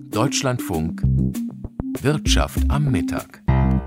Deutschlandfunk Wirtschaft am Mittag.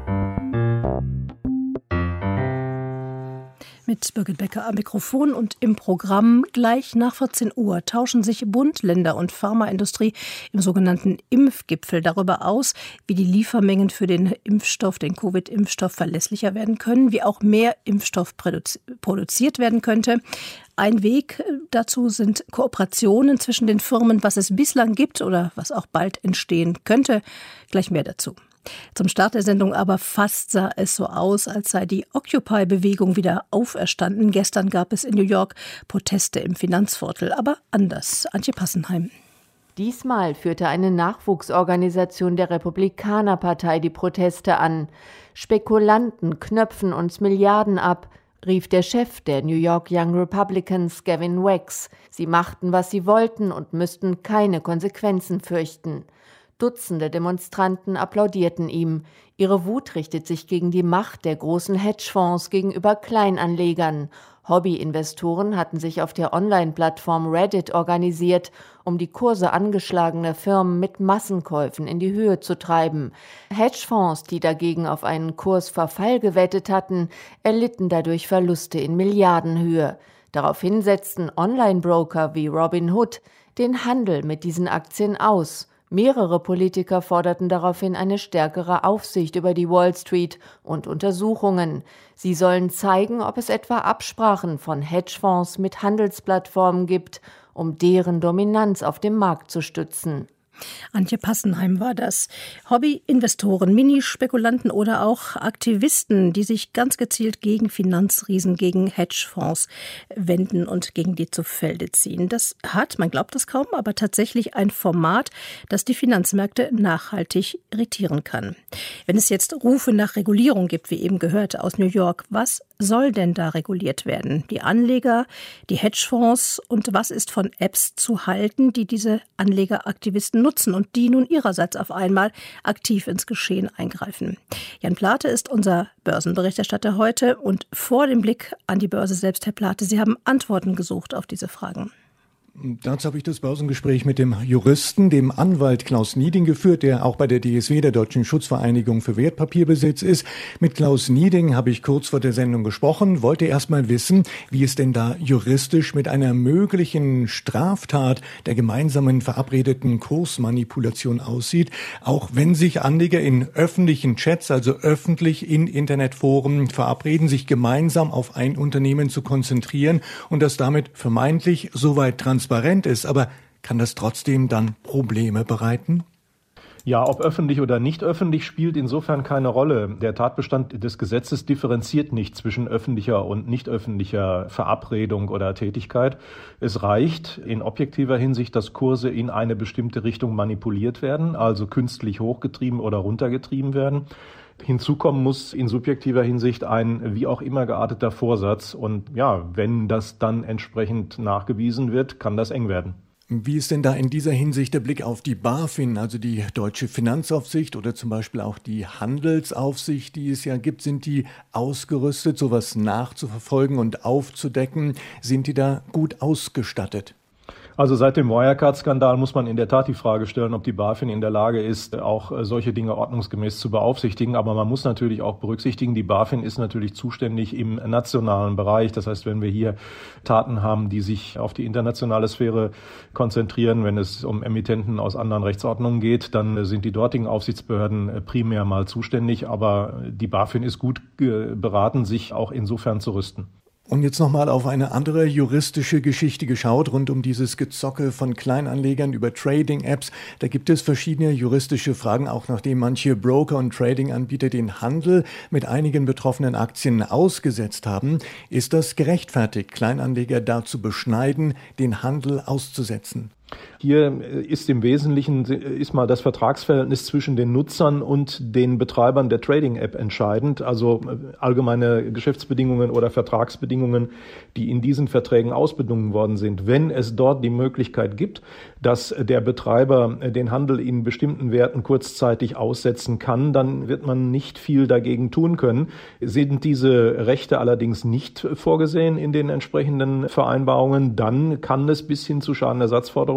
Mit Birgit Becker am Mikrofon und im Programm gleich nach 14 Uhr tauschen sich Bund, Länder und Pharmaindustrie im sogenannten Impfgipfel darüber aus, wie die Liefermengen für den Impfstoff, den Covid-Impfstoff, verlässlicher werden können, wie auch mehr Impfstoff produziert werden könnte. Ein Weg dazu sind Kooperationen zwischen den Firmen, was es bislang gibt oder was auch bald entstehen könnte. Gleich mehr dazu. Zum Start der Sendung aber fast sah es so aus, als sei die Occupy-Bewegung wieder auferstanden. Gestern gab es in New York Proteste im Finanzviertel, aber anders. Antje Passenheim. Diesmal führte eine Nachwuchsorganisation der Republikanerpartei die Proteste an. Spekulanten knöpfen uns Milliarden ab, rief der Chef der New York Young Republicans, Gavin Wax. Sie machten, was sie wollten und müssten keine Konsequenzen fürchten. Dutzende Demonstranten applaudierten ihm. Ihre Wut richtet sich gegen die Macht der großen Hedgefonds gegenüber Kleinanlegern. Hobbyinvestoren hatten sich auf der Online-Plattform Reddit organisiert, um die Kurse angeschlagener Firmen mit Massenkäufen in die Höhe zu treiben. Hedgefonds, die dagegen auf einen Kursverfall gewettet hatten, erlitten dadurch Verluste in Milliardenhöhe. Daraufhin setzten Online-Broker wie Robinhood den Handel mit diesen Aktien aus. Mehrere Politiker forderten daraufhin eine stärkere Aufsicht über die Wall Street und Untersuchungen. Sie sollen zeigen, ob es etwa Absprachen von Hedgefonds mit Handelsplattformen gibt, um deren Dominanz auf dem Markt zu stützen. Antje Passenheim war das. Hobbyinvestoren, Minispekulanten oder auch Aktivisten, die sich ganz gezielt gegen Finanzriesen, gegen Hedgefonds wenden und gegen die zu Felde ziehen. Das hat, man glaubt das kaum, aber tatsächlich ein Format, das die Finanzmärkte nachhaltig irritieren kann. Wenn es jetzt Rufe nach Regulierung gibt, wie eben gehört aus New York, was soll denn da reguliert werden? Die Anleger, die Hedgefonds und was ist von Apps zu halten, die diese Anlegeraktivisten nutzen und die nun ihrerseits auf einmal aktiv ins Geschehen eingreifen? Jan Plate ist unser Börsenberichterstatter heute und vor dem Blick an die Börse selbst, Herr Plate, Sie haben Antworten gesucht auf diese Fragen. Dazu habe ich das Börsengespräch mit dem Juristen, dem Anwalt Klaus Nieding geführt, der auch bei der DSW, der Deutschen Schutzvereinigung für Wertpapierbesitz ist. Mit Klaus Nieding habe ich kurz vor der Sendung gesprochen, wollte erst mal wissen, wie es denn da juristisch mit einer möglichen Straftat der gemeinsamen verabredeten Kursmanipulation aussieht, auch wenn sich Anleger in öffentlichen Chats, also öffentlich in Internetforen verabreden, sich gemeinsam auf ein Unternehmen zu konzentrieren und das damit vermeintlich soweit transparent ist, aber kann das trotzdem dann Probleme bereiten? Ja, ob öffentlich oder nicht öffentlich spielt insofern keine Rolle. Der Tatbestand des Gesetzes differenziert nicht zwischen öffentlicher und nicht öffentlicher Verabredung oder Tätigkeit. Es reicht in objektiver Hinsicht, dass Kurse in eine bestimmte Richtung manipuliert werden, also künstlich hochgetrieben oder runtergetrieben werden. Hinzu kommen muss in subjektiver Hinsicht ein wie auch immer gearteter Vorsatz. Und ja, wenn das dann entsprechend nachgewiesen wird, kann das eng werden. Wie ist denn da in dieser Hinsicht der Blick auf die BaFin, also die Deutsche Finanzaufsicht oder zum Beispiel auch die Handelsaufsicht, die es ja gibt? Sind die ausgerüstet, sowas nachzuverfolgen und aufzudecken? Sind die da gut ausgestattet? Also seit dem Wirecard-Skandal muss man in der Tat die Frage stellen, ob die BaFin in der Lage ist, auch solche Dinge ordnungsgemäß zu beaufsichtigen. Aber man muss natürlich auch berücksichtigen, die BaFin ist natürlich zuständig im nationalen Bereich. Das heißt, wenn wir hier Taten haben, die sich auf die internationale Sphäre konzentrieren, wenn es um Emittenten aus anderen Rechtsordnungen geht, dann sind die dortigen Aufsichtsbehörden primär mal zuständig. Aber die BaFin ist gut beraten, sich auch insofern zu rüsten. Und jetzt nochmal auf eine andere juristische Geschichte geschaut, rund um dieses Gezocke von Kleinanlegern über Trading-Apps. Da gibt es verschiedene juristische Fragen, auch nachdem manche Broker und Trading-Anbieter den Handel mit einigen betroffenen Aktien ausgesetzt haben. Ist das gerechtfertigt, Kleinanleger dazu beschneiden, den Handel auszusetzen? Hier ist im Wesentlichen mal das Vertragsverhältnis zwischen den Nutzern und den Betreibern der Trading-App entscheidend, also allgemeine Geschäftsbedingungen oder Vertragsbedingungen, die in diesen Verträgen ausbedungen worden sind. Wenn es dort die Möglichkeit gibt, dass der Betreiber den Handel in bestimmten Werten kurzzeitig aussetzen kann, dann wird man nicht viel dagegen tun können. Sind diese Rechte allerdings nicht vorgesehen in den entsprechenden Vereinbarungen, dann kann es bis hin zu Schadenersatzforderungen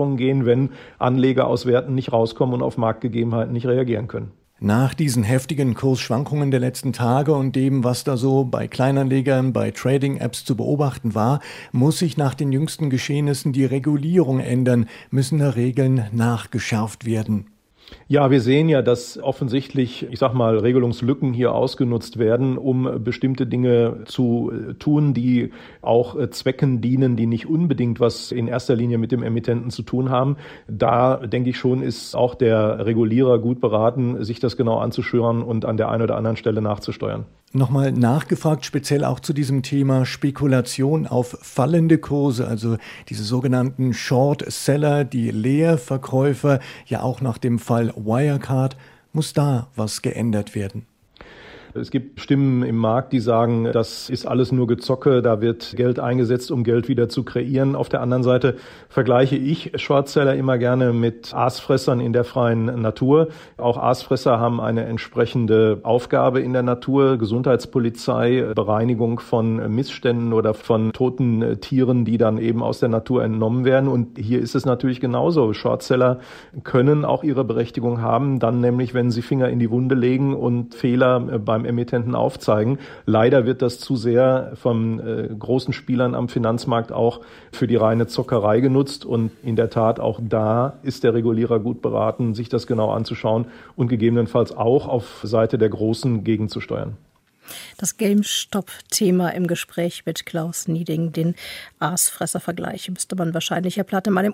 Regulierungen gehen, wenn Anleger aus Werten nicht rauskommen und auf Marktgegebenheiten nicht reagieren können. Nach diesen heftigen Kursschwankungen der letzten Tage und dem, was da so bei Kleinanlegern, bei Trading-Apps zu beobachten war, muss sich nach den jüngsten Geschehnissen die Regulierung ändern, müssen da Regeln nachgeschärft werden. Ja, wir sehen ja, dass offensichtlich, Regelungslücken hier ausgenutzt werden, um bestimmte Dinge zu tun, die auch Zwecken dienen, die nicht unbedingt was in erster Linie mit dem Emittenten zu tun haben. Da, denke ich schon, ist auch der Regulierer gut beraten, sich das genau anzuschauen und an der einen oder anderen Stelle nachzusteuern. Nochmal nachgefragt, speziell auch zu diesem Thema Spekulation auf fallende Kurse, also diese sogenannten Short-Seller, die Leerverkäufer, ja auch nach dem Fall Wirecard, muss da was geändert werden? Es gibt Stimmen im Markt, die sagen, das ist alles nur Gezocke, da wird Geld eingesetzt, um Geld wieder zu kreieren. Auf der anderen Seite vergleiche ich Shortseller immer gerne mit Aasfressern in der freien Natur. Auch Aasfresser haben eine entsprechende Aufgabe in der Natur, Gesundheitspolizei, Bereinigung von Missständen oder von toten Tieren, die dann eben aus der Natur entnommen werden. Und hier ist es natürlich genauso. Shortseller können auch ihre Berechtigung haben, dann nämlich, wenn sie Finger in die Wunde legen und Fehler beim Emittenten aufzeigen. Leider wird das zu sehr von großen Spielern am Finanzmarkt auch für die reine Zockerei genutzt und in der Tat auch da ist der Regulierer gut beraten, sich das genau anzuschauen und gegebenenfalls auch auf Seite der Großen gegenzusteuern. Das GameStop-Thema im Gespräch mit Klaus Nieding, den Aasfresser-Vergleich, müsste man wahrscheinlich, Herr Platte, mal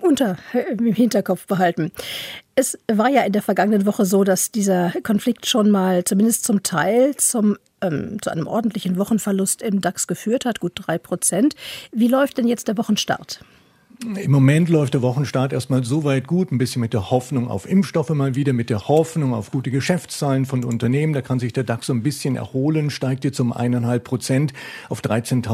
im Hinterkopf behalten. Es war ja in der vergangenen Woche so, dass dieser Konflikt schon mal zumindest zum Teil zu einem ordentlichen Wochenverlust im DAX geführt hat, gut 3%. Wie läuft denn jetzt der Wochenstart? Im Moment läuft der Wochenstart erstmal soweit gut, ein bisschen mit der Hoffnung auf Impfstoffe mal wieder, mit der Hoffnung auf gute Geschäftszahlen von Unternehmen. Da kann sich der DAX so ein bisschen erholen, steigt jetzt um 1,5% auf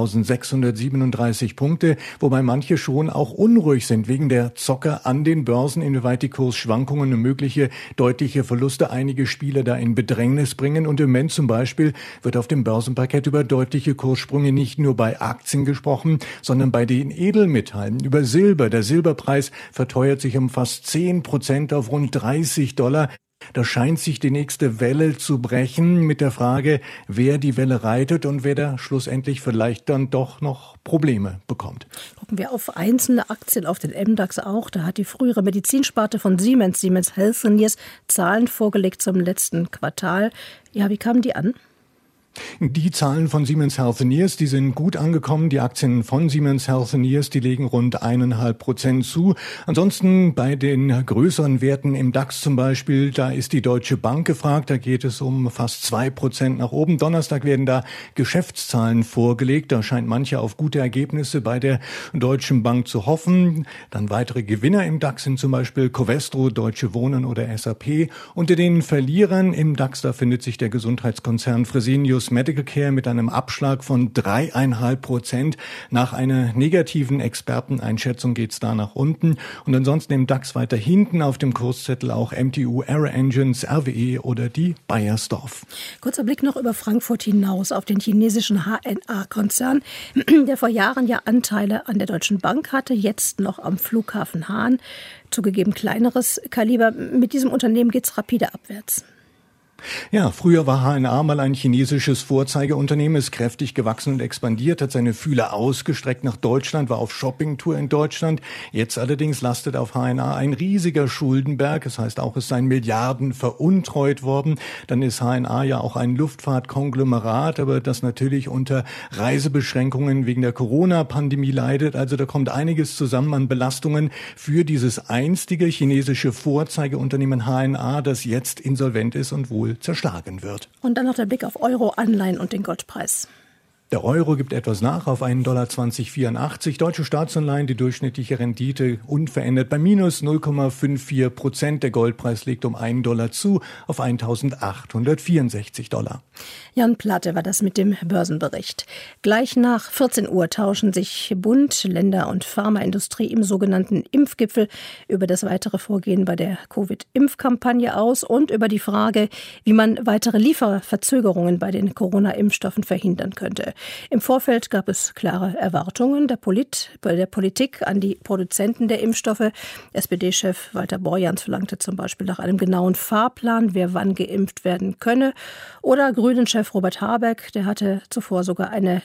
13.637 Punkte, wobei manche schon auch unruhig sind wegen der Zocker an den Börsen, inwieweit die Kursschwankungen und mögliche deutliche Verluste einige Spieler da in Bedrängnis bringen. Und im Moment zum Beispiel wird auf dem Börsenparkett über deutliche Kurssprünge nicht nur bei Aktien gesprochen, sondern bei den Edelmetallen, über Silber. Der Silberpreis verteuert sich um fast 10% auf rund $30. Da scheint sich die nächste Welle zu brechen mit der Frage, wer die Welle reitet und wer da schlussendlich vielleicht dann doch noch Probleme bekommt. Gucken wir auf einzelne Aktien, auf den MDAX auch. Da hat die frühere Medizinsparte von Siemens Healthineers, Zahlen vorgelegt zum letzten Quartal. Ja, wie kamen die an? Die Zahlen von Siemens Healthineers, die sind gut angekommen. Die Aktien von Siemens Healthineers, die legen rund 1,5% zu. Ansonsten bei den größeren Werten im DAX zum Beispiel, da ist die Deutsche Bank gefragt. Da geht es um fast 2% nach oben. Donnerstag werden da Geschäftszahlen vorgelegt. Da scheint manche auf gute Ergebnisse bei der Deutschen Bank zu hoffen. Dann weitere Gewinner im DAX sind zum Beispiel Covestro, Deutsche Wohnen oder SAP. Unter den Verlierern im DAX, da findet sich der Gesundheitskonzern Fresenius Medical Care mit einem Abschlag von 3,5%. Nach einer negativen Experteneinschätzung geht's da nach unten. Und ansonsten im DAX weiter hinten auf dem Kurszettel auch MTU Aero Engines, RWE oder die Bayersdorf. Kurzer Blick noch über Frankfurt hinaus auf den chinesischen HNA-Konzern, der vor Jahren ja Anteile an der Deutschen Bank hatte, jetzt noch am Flughafen Hahn. Zugegeben kleineres Kaliber. Mit diesem Unternehmen geht's rapide abwärts. Ja, früher war HNA mal ein chinesisches Vorzeigeunternehmen, ist kräftig gewachsen und expandiert, hat seine Fühler ausgestreckt nach Deutschland, war auf Shoppingtour in Deutschland. Jetzt allerdings lastet auf HNA ein riesiger Schuldenberg. Das heißt auch, es seien Milliarden veruntreut worden. Dann ist HNA ja auch ein Luftfahrtkonglomerat, aber das natürlich unter Reisebeschränkungen wegen der Corona-Pandemie leidet. Also da kommt einiges zusammen an Belastungen für dieses einstige chinesische Vorzeigeunternehmen HNA, das jetzt insolvent ist und wohl zerschlagen wird. Und dann noch der Blick auf Euro, Anleihen und den Goldpreis. Der Euro gibt etwas nach auf $1,2084. Deutsche Staatsanleihen, die durchschnittliche Rendite unverändert bei minus 0,54%. Der Goldpreis legt um $1 zu auf $1.864. Jan Platte war das mit dem Börsenbericht. Gleich nach 14 Uhr tauschen sich Bund, Länder und Pharmaindustrie im sogenannten Impfgipfel über das weitere Vorgehen bei der Covid-Impfkampagne aus und über die Frage, wie man weitere Lieferverzögerungen bei den Corona-Impfstoffen verhindern könnte. Im Vorfeld gab es klare Erwartungen der Politik an die Produzenten der Impfstoffe. SPD-Chef Walter Borjans verlangte zum Beispiel nach einem genauen Fahrplan, wer wann geimpft werden könne. Oder Grünen-Chef Robert Habeck, der hatte zuvor sogar eine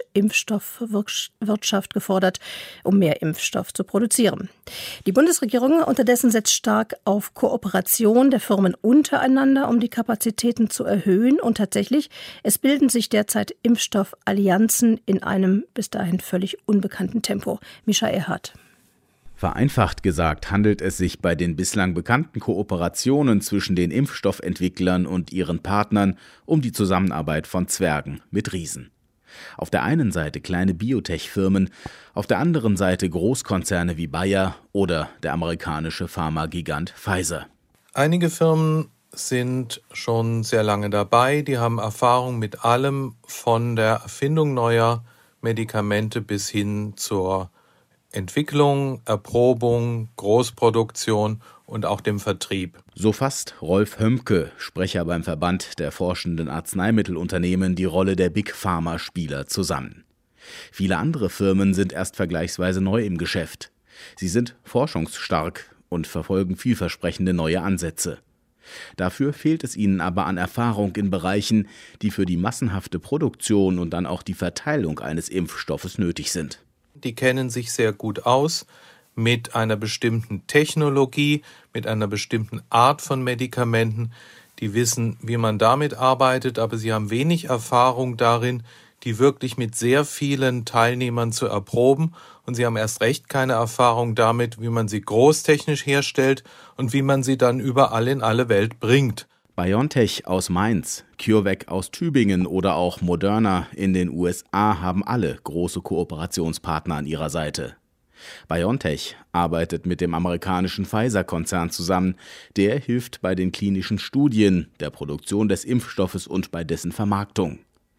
Notimpfstoffwirtschaft gefordert, um mehr Impfstoff zu produzieren. Die Bundesregierung unterdessen setzt stark auf Kooperation der Firmen untereinander, um die Kapazitäten zu erhöhen. Und tatsächlich, es bilden sich derzeit Impfstoffallianzen in einem bis dahin völlig unbekannten Tempo. Mischa Erhardt. Vereinfacht gesagt handelt es sich bei den bislang bekannten Kooperationen zwischen den Impfstoffentwicklern und ihren Partnern um die Zusammenarbeit von Zwergen mit Riesen. Auf der einen Seite kleine Biotech-Firmen, auf der anderen Seite Großkonzerne wie Bayer oder der amerikanische Pharmagigant Pfizer. Einige Firmen sind schon sehr lange dabei, die haben Erfahrung mit allem von der Erfindung neuer Medikamente bis hin zur Entwicklung, Erprobung, Großproduktion und auch dem Vertrieb. So fasst Rolf Hömke, Sprecher beim Verband der forschenden Arzneimittelunternehmen, die Rolle der Big Pharma-Spieler zusammen. Viele andere Firmen sind erst vergleichsweise neu im Geschäft. Sie sind forschungsstark und verfolgen vielversprechende neue Ansätze. Dafür fehlt es ihnen aber an Erfahrung in Bereichen, die für die massenhafte Produktion und dann auch die Verteilung eines Impfstoffes nötig sind. Die kennen sich sehr gut aus mit einer bestimmten Technologie, mit einer bestimmten Art von Medikamenten. Die wissen, wie man damit arbeitet, aber sie haben wenig Erfahrung darin, die wirklich mit sehr vielen Teilnehmern zu erproben. Und sie haben erst recht keine Erfahrung damit, wie man sie großtechnisch herstellt und wie man sie dann überall in alle Welt bringt. BioNTech aus Mainz, CureVac aus Tübingen oder auch Moderna in den USA haben alle große Kooperationspartner an ihrer Seite. BioNTech arbeitet mit dem amerikanischen Pfizer-Konzern zusammen. Der hilft bei den klinischen Studien, der Produktion des Impfstoffes und bei dessen Vermarktung.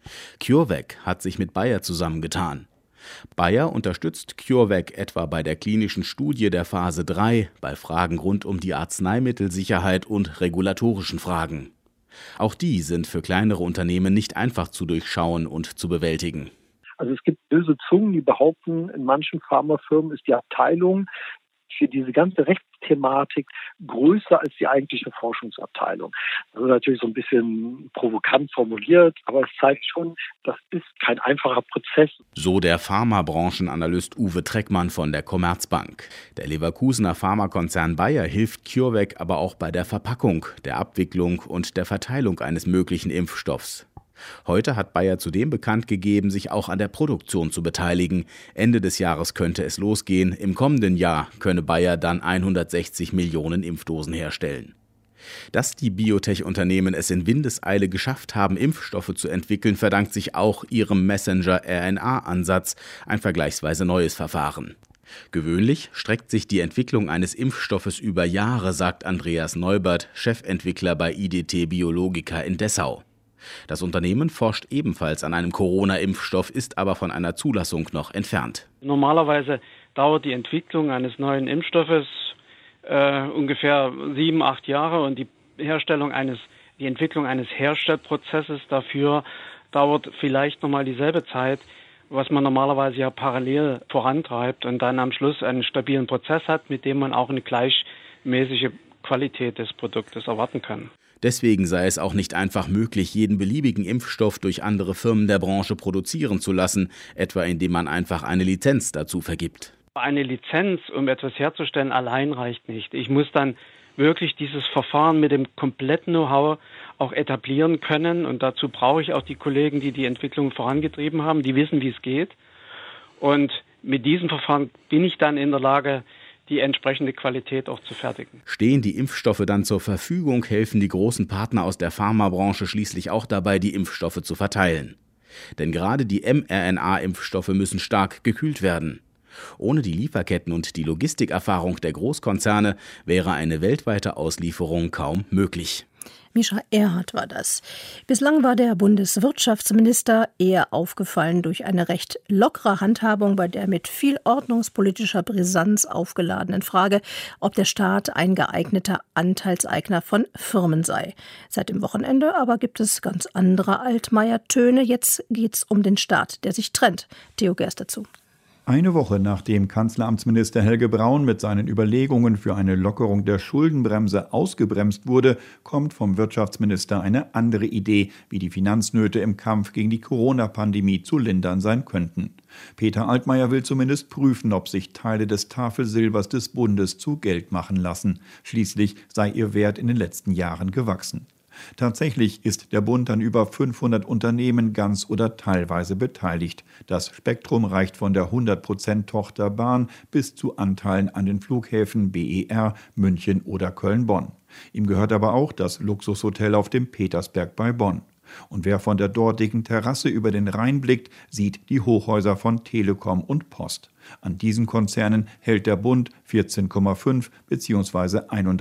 CureVac hat sich mit Bayer zusammengetan. Bayer unterstützt CureVac etwa bei der klinischen Studie der Phase 3, bei Fragen rund um die Arzneimittelsicherheit und regulatorischen Fragen. Auch die sind für kleinere Unternehmen nicht einfach zu durchschauen und zu bewältigen. Also es gibt böse Zungen, die behaupten, in manchen Pharmafirmen ist die Abteilung für diese ganze Rechtsthematik größer als die eigentliche Forschungsabteilung. Das ist natürlich so ein bisschen provokant formuliert, aber es zeigt schon, das ist kein einfacher Prozess. So der Pharmabranchenanalyst Uwe Treckmann von der Commerzbank. Der Leverkusener Pharmakonzern Bayer hilft CureVac aber auch bei der Verpackung, der Abwicklung und der Verteilung eines möglichen Impfstoffs. Heute hat Bayer zudem bekannt gegeben, sich auch an der Produktion zu beteiligen. Ende des Jahres könnte es losgehen. Im kommenden Jahr könne Bayer dann 160 Millionen Impfdosen herstellen. Dass die Biotech-Unternehmen es in Windeseile geschafft haben, Impfstoffe zu entwickeln, verdankt sich auch ihrem Messenger-RNA-Ansatz, ein vergleichsweise neues Verfahren. Gewöhnlich streckt sich die Entwicklung eines Impfstoffes über Jahre, sagt Andreas Neubert, Chefentwickler bei IDT Biologica in Dessau. Das Unternehmen forscht ebenfalls an einem Corona-Impfstoff, ist aber von einer Zulassung noch entfernt. Normalerweise dauert die Entwicklung eines neuen Impfstoffes ungefähr 7-8 Jahre und die Entwicklung eines Herstellprozesses dafür dauert vielleicht nochmal dieselbe Zeit, was man normalerweise ja parallel vorantreibt und dann am Schluss einen stabilen Prozess hat, mit dem man auch eine gleichmäßige Qualität des Produktes erwarten kann. Deswegen sei es auch nicht einfach möglich, jeden beliebigen Impfstoff durch andere Firmen der Branche produzieren zu lassen, etwa indem man einfach eine Lizenz dazu vergibt. Eine Lizenz, um etwas herzustellen, allein reicht nicht. Ich muss dann wirklich dieses Verfahren mit dem kompletten Know-how auch etablieren können und dazu brauche ich auch die Kollegen, die die Entwicklung vorangetrieben haben, die wissen, wie es geht. Und mit diesem Verfahren bin ich dann in der Lage, die entsprechende Qualität auch zu fertigen. Stehen die Impfstoffe dann zur Verfügung, helfen die großen Partner aus der Pharmabranche schließlich auch dabei, die Impfstoffe zu verteilen. Denn gerade die mRNA-Impfstoffe müssen stark gekühlt werden. Ohne die Lieferketten und die Logistikerfahrung der Großkonzerne wäre eine weltweite Auslieferung kaum möglich. Mischa Erhardt war das. Bislang war der Bundeswirtschaftsminister eher aufgefallen durch eine recht lockere Handhabung bei der mit viel ordnungspolitischer Brisanz aufgeladenen Frage, ob der Staat ein geeigneter Anteilseigner von Firmen sei. Seit dem Wochenende aber gibt es ganz andere Altmaier-Töne. Jetzt geht's um den Staat, der sich trennt. Theo Gerst dazu. Eine Woche nachdem Kanzleramtsminister Helge Braun mit seinen Überlegungen für eine Lockerung der Schuldenbremse ausgebremst wurde, kommt vom Wirtschaftsminister eine andere Idee, wie die Finanznöte im Kampf gegen die Corona-Pandemie zu lindern sein könnten. Peter Altmaier will zumindest prüfen, ob sich Teile des Tafelsilbers des Bundes zu Geld machen lassen. Schließlich sei ihr Wert in den letzten Jahren gewachsen. Tatsächlich ist der Bund an über 500 Unternehmen ganz oder teilweise beteiligt. Das Spektrum reicht von der 100% Tochter Bahn bis zu Anteilen an den Flughäfen BER, München oder Köln-Bonn. Ihm gehört aber auch das Luxushotel auf dem Petersberg bei Bonn. Und wer von der dortigen Terrasse über den Rhein blickt, sieht die Hochhäuser von Telekom und Post. An diesen Konzernen hält der Bund 14,5 bzw.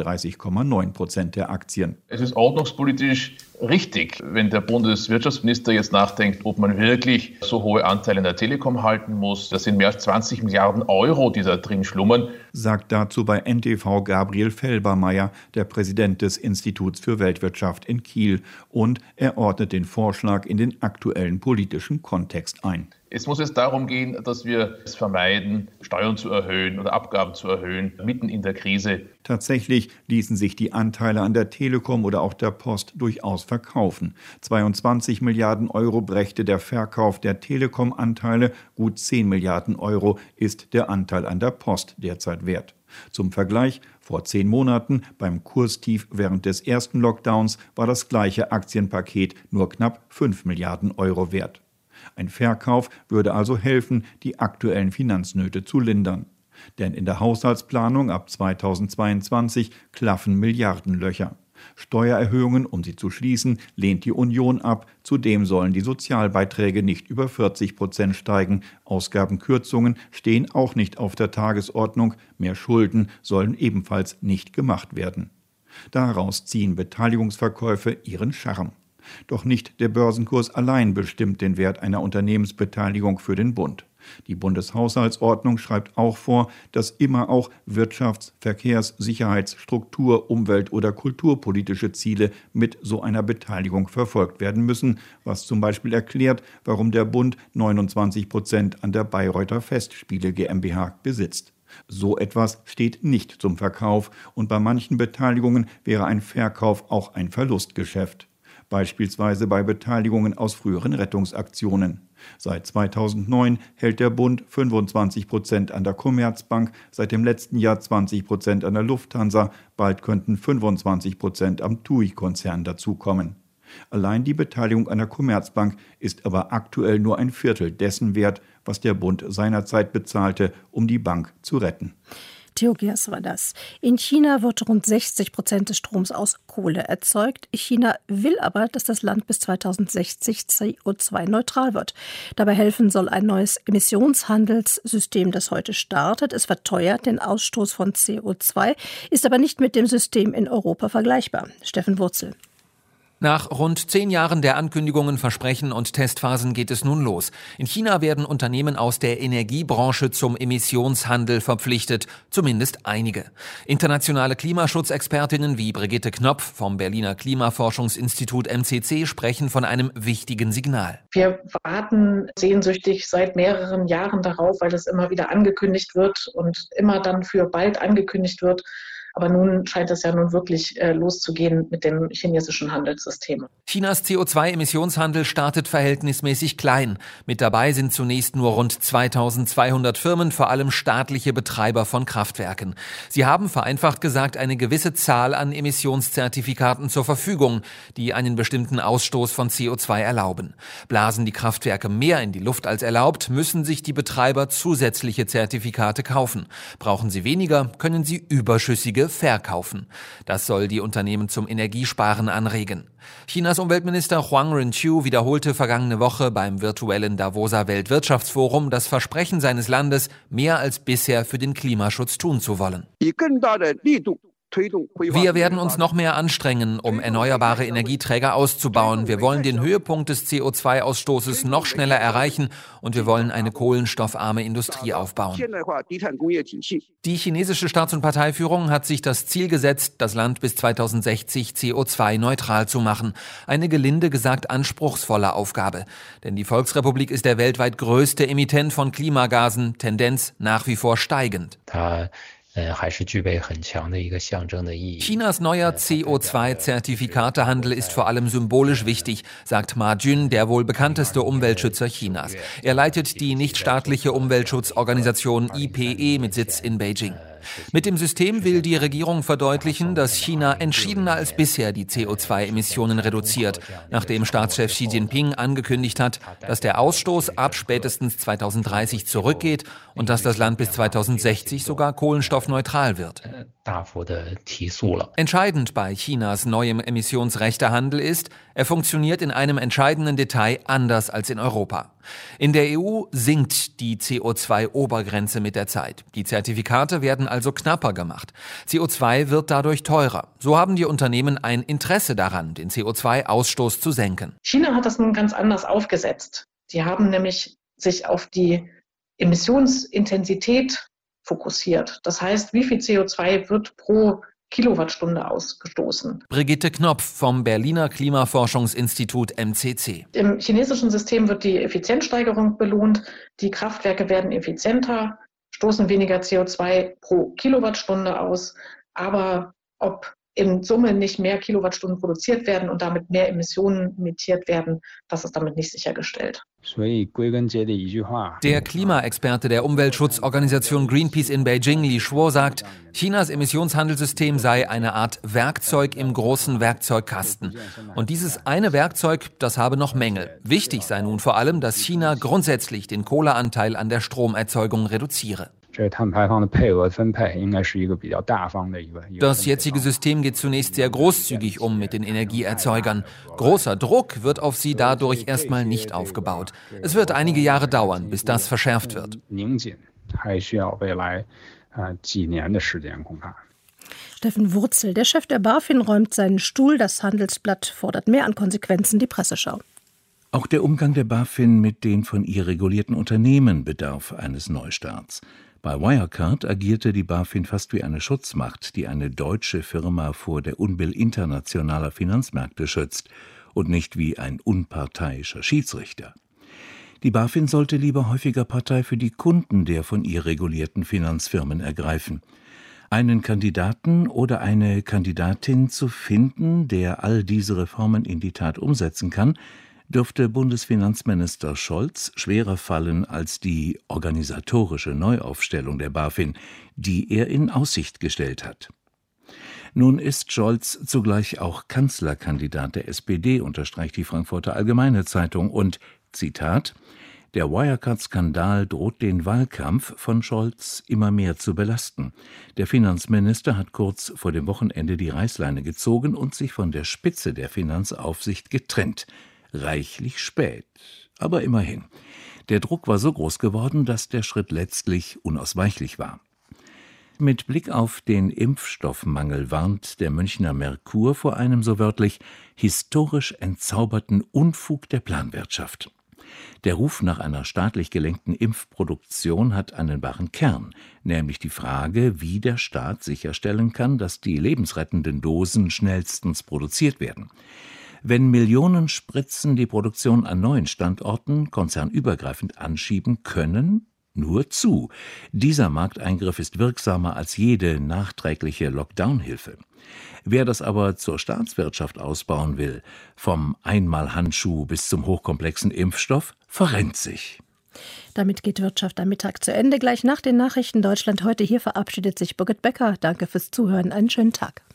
31,9% der Aktien. Es ist ordnungspolitisch richtig, wenn der Bundeswirtschaftsminister jetzt nachdenkt, ob man wirklich so hohe Anteile in der Telekom halten muss. Das sind mehr als 20 Milliarden Euro, die da drin schlummern. Sagt dazu bei NTV Gabriel Felbermeier, der Präsident des Instituts für Weltwirtschaft in Kiel. Und er ordnet den Vorschlag in den aktuellen politischen Kontext ein. Es muss jetzt darum gehen, dass wir es vermeiden, Steuern zu erhöhen oder Abgaben zu erhöhen, mitten in der Krise. Tatsächlich ließen sich die Anteile an der Telekom oder auch der Post durchaus verkaufen. 22 Milliarden Euro brächte der Verkauf der Telekom-Anteile, gut 10 Milliarden Euro ist der Anteil an der Post derzeit wert. Zum Vergleich, vor 10 Monaten, beim Kurstief während des ersten Lockdowns, war das gleiche Aktienpaket nur knapp 5 Milliarden Euro wert. Ein Verkauf würde also helfen, die aktuellen Finanznöte zu lindern. Denn in der Haushaltsplanung ab 2022 klaffen Milliardenlöcher. Steuererhöhungen, um sie zu schließen, lehnt die Union ab. Zudem sollen die Sozialbeiträge nicht über 40% steigen. Ausgabenkürzungen stehen auch nicht auf der Tagesordnung. Mehr Schulden sollen ebenfalls nicht gemacht werden. Daraus ziehen Beteiligungsverkäufe ihren Charme. Doch nicht der Börsenkurs allein bestimmt den Wert einer Unternehmensbeteiligung für den Bund. Die Bundeshaushaltsordnung schreibt auch vor, dass immer auch Wirtschafts-, Verkehrs-, Sicherheits-, Struktur-, Umwelt- oder kulturpolitische Ziele mit so einer Beteiligung verfolgt werden müssen, was zum Beispiel erklärt, warum der Bund 29% an der Bayreuther Festspiele GmbH besitzt. So etwas steht nicht zum Verkauf und bei manchen Beteiligungen wäre ein Verkauf auch ein Verlustgeschäft. Beispielsweise bei Beteiligungen aus früheren Rettungsaktionen. Seit 2009 hält der Bund 25% an der Commerzbank, seit dem letzten Jahr 20% an der Lufthansa, bald könnten 25% am TUI-Konzern dazukommen. Allein die Beteiligung an der Commerzbank ist aber aktuell nur ein Viertel dessen wert, was der Bund seinerzeit bezahlte, um die Bank zu retten. Theo Gerst war das. In China wird rund 60% des Stroms aus Kohle erzeugt. China will aber, dass das Land bis 2060 CO2-neutral wird. Dabei helfen soll ein neues Emissionshandelssystem, das heute startet. Es verteuert den Ausstoß von CO2, ist aber nicht mit dem System in Europa vergleichbar. Steffen Wurzel. Nach rund 10 Jahren der Ankündigungen, Versprechen und Testphasen geht es nun los. In China werden Unternehmen aus der Energiebranche zum Emissionshandel verpflichtet, zumindest einige. Internationale Klimaschutzexpertinnen wie Brigitte Knopf vom Berliner Klimaforschungsinstitut MCC sprechen von einem wichtigen Signal. Wir warten sehnsüchtig seit mehreren Jahren darauf, weil es immer wieder angekündigt wird und immer dann für bald angekündigt wird. Aber nun scheint es ja nun wirklich loszugehen mit dem chinesischen Handelssystem. Chinas CO2-Emissionshandel startet verhältnismäßig klein. Mit dabei sind zunächst nur rund 2200 Firmen, vor allem staatliche Betreiber von Kraftwerken. Sie haben vereinfacht gesagt eine gewisse Zahl an Emissionszertifikaten zur Verfügung, die einen bestimmten Ausstoß von CO2 erlauben. Blasen die Kraftwerke mehr in die Luft als erlaubt, müssen sich die Betreiber zusätzliche Zertifikate kaufen. Brauchen sie weniger, können sie überschüssige verkaufen. Das soll die Unternehmen zum Energiesparen anregen. Chinas Umweltminister Huang Rinqiu wiederholte vergangene Woche beim virtuellen Davoser Weltwirtschaftsforum das Versprechen seines Landes, mehr als bisher für den Klimaschutz tun zu wollen. Wir werden uns noch mehr anstrengen, um erneuerbare Energieträger auszubauen. Wir wollen den Höhepunkt des CO2-Ausstoßes noch schneller erreichen und wir wollen eine kohlenstoffarme Industrie aufbauen. Die chinesische Staats- und Parteiführung hat sich das Ziel gesetzt, das Land bis 2060 CO2-neutral zu machen. Eine gelinde gesagt anspruchsvolle Aufgabe. Denn die Volksrepublik ist der weltweit größte Emittent von Klimagasen, Tendenz nach wie vor steigend. Chinas neuer CO2-Zertifikatehandel ist vor allem symbolisch wichtig, sagt Ma Jun, der wohl bekannteste Umweltschützer Chinas. Er leitet die nichtstaatliche Umweltschutzorganisation IPE mit Sitz in Beijing. Mit dem System will die Regierung verdeutlichen, dass China entschiedener als bisher die CO2-Emissionen reduziert, nachdem Staatschef Xi Jinping angekündigt hat, dass der Ausstoß ab spätestens 2030 zurückgeht und dass das Land bis 2060 sogar kohlenstoffneutral wird. Entscheidend bei Chinas neuem Emissionsrechtehandel ist, er funktioniert in einem entscheidenden Detail anders als in Europa. In der EU sinkt die CO2-Obergrenze mit der Zeit. Die Zertifikate werden also knapper gemacht. CO2 wird dadurch teurer. So haben die Unternehmen ein Interesse daran, den CO2-Ausstoß zu senken. China hat das nun ganz anders aufgesetzt. Die haben nämlich sich auf die Emissionsintensität fokussiert. Das heißt, wie viel CO2 wird pro Kilowattstunde ausgestoßen. Brigitte Knopf vom Berliner Klimaforschungsinstitut MCC. Im chinesischen System wird die Effizienzsteigerung belohnt. Die Kraftwerke werden effizienter, stoßen weniger CO2 pro Kilowattstunde aus. Aber ob in Summe nicht mehr Kilowattstunden produziert werden und damit mehr Emissionen emittiert werden, das ist damit nicht sichergestellt. Der Klimaexperte der Umweltschutzorganisation Greenpeace in Beijing, Li Shuo, sagt, Chinas Emissionshandelssystem sei eine Art Werkzeug im großen Werkzeugkasten. Und dieses eine Werkzeug, das habe noch Mängel. Wichtig sei nun vor allem, dass China grundsätzlich den Kohleanteil an der Stromerzeugung reduziere. Das jetzige System geht zunächst sehr großzügig um mit den Energieerzeugern. Großer Druck wird auf sie dadurch erstmal nicht aufgebaut. Es wird einige Jahre dauern, bis das verschärft wird. Steffen Wurzel, der Chef der BaFin, räumt seinen Stuhl. Das Handelsblatt fordert mehr an Konsequenzen. Die Presseschau. Auch der Umgang der BaFin mit den von ihr regulierten Unternehmen bedarf eines Neustarts. Bei Wirecard agierte die BaFin fast wie eine Schutzmacht, die eine deutsche Firma vor der Unbill internationaler Finanzmärkte schützt und nicht wie ein unparteiischer Schiedsrichter. Die BaFin sollte lieber häufiger Partei für die Kunden der von ihr regulierten Finanzfirmen ergreifen. Einen Kandidaten oder eine Kandidatin zu finden, der all diese Reformen in die Tat umsetzen kann, dürfte Bundesfinanzminister Scholz schwerer fallen als die organisatorische Neuaufstellung der BaFin, die er in Aussicht gestellt hat. Nun ist Scholz zugleich auch Kanzlerkandidat der SPD, unterstreicht die Frankfurter Allgemeine Zeitung und, Zitat, der Wirecard-Skandal droht den Wahlkampf von Scholz immer mehr zu belasten. Der Finanzminister hat kurz vor dem Wochenende die Reißleine gezogen und sich von der Spitze der Finanzaufsicht getrennt. Reichlich spät, aber immerhin. Der Druck war so groß geworden, dass der Schritt letztlich unausweichlich war. Mit Blick auf den Impfstoffmangel warnt der Münchner Merkur vor einem so wörtlich historisch entzauberten Unfug der Planwirtschaft. Der Ruf nach einer staatlich gelenkten Impfproduktion hat einen wahren Kern, nämlich die Frage, wie der Staat sicherstellen kann, dass die lebensrettenden Dosen schnellstens produziert werden. Wenn Millionen Spritzen die Produktion an neuen Standorten konzernübergreifend anschieben können, nur zu. Dieser Markteingriff ist wirksamer als jede nachträgliche Lockdown-Hilfe. Wer das aber zur Staatswirtschaft ausbauen will, vom Einmalhandschuh bis zum hochkomplexen Impfstoff, verrennt sich. Damit geht Wirtschaft am Mittag zu Ende. Gleich nach den Nachrichten Deutschland heute. Hier verabschiedet sich Birgit Becker. Danke fürs Zuhören. Einen schönen Tag.